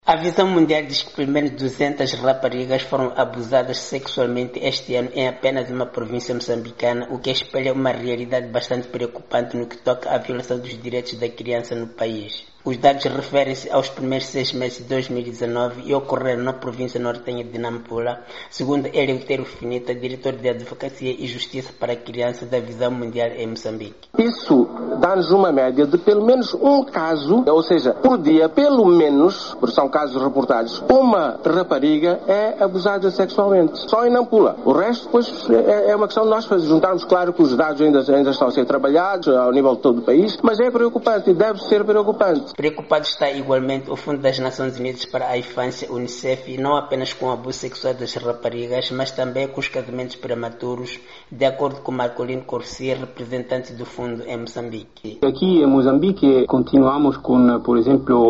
A Visão Mundial diz que pelo menos 200 raparigas foram abusadas sexualmente este ano em apenas uma província moçambicana, o que espelha uma realidade bastante preocupante no que toca à violação dos direitos da criança no país. Os dados referem-se aos primeiros 6 meses de 2019 e ocorreram na província nortenha de Nampula, segundo Eleutério Finita, diretor de Advocacia e Justiça para a Criança da Visão Mundial em Moçambique. Isso dá-nos uma média de pelo menos um caso, ou seja, por dia, pelo menos, porque são casos reportados, uma rapariga é abusada sexualmente. Só em Nampula. O resto, depois, é uma questão de nós juntarmos. Claro que os dados ainda estão a ser trabalhados ao nível de todo o país, mas é preocupante e deve ser preocupante. Preocupado está igualmente o Fundo das Nações Unidas para a Infância, UNICEF, não apenas com o abuso sexual das raparigas, mas também com os casamentos prematuros, de acordo com Marcolino Corsia, representante do fundo em Moçambique. Aqui em Moçambique continuamos com, por exemplo,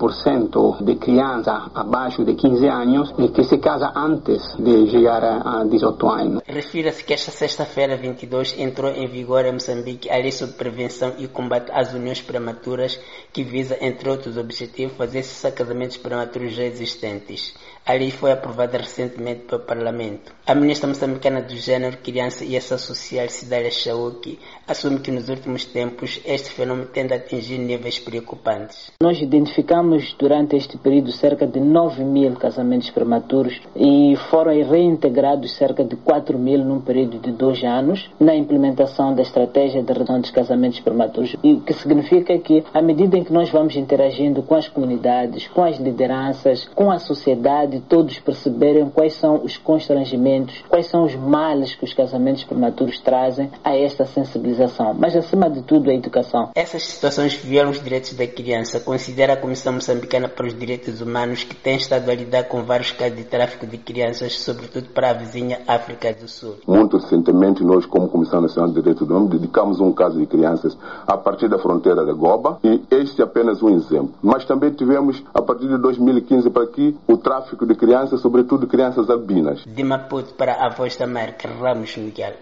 15% de crianças abaixo de 15 anos que se casa antes de chegar a 18 anos. Refira-se que esta sexta-feira, 22, entrou em vigor em Moçambique a Lei sobre Prevenção e Combate às Uniões Prematuras, que visa, entre outros objetivos, fazer cessar casamentos prematuros já existentes. A lei foi aprovada recentemente pelo Parlamento. A ministra moçambicana do Gênero, Criança e Ação Social, Cidália Chauque, assume que nos últimos tempos este fenômeno tende a atingir níveis preocupantes. Nós identificamos durante este período cerca de 9.000 casamentos prematuros e foram reintegrados cerca de 4.000 num período de 2 anos na implementação da estratégia de redução dos casamentos prematuros. E o que significa que, à medida em que nós vamos interagindo com as comunidades, com as lideranças, com a sociedade, todos perceberem quais são os constrangimentos, quais são os males que os casamentos prematuros trazem a esta sensibilização, mas acima de tudo a educação. Essas situações violam os direitos da criança, considera a Comissão Moçambicana para os Direitos Humanos, que tem estado a lidar com vários casos de tráfico de crianças, sobretudo para a vizinha África do Sul. Muito recentemente nós, como Comissão Nacional de Direitos Humanos, dedicamos um caso de crianças a partir da fronteira de Goba, e este é apenas um exemplo. Mas também tivemos, a partir de 2015 para aqui, o tráfico de crianças, sobretudo crianças albinas. De Maputo para a Voz da América, Ramos Miguel.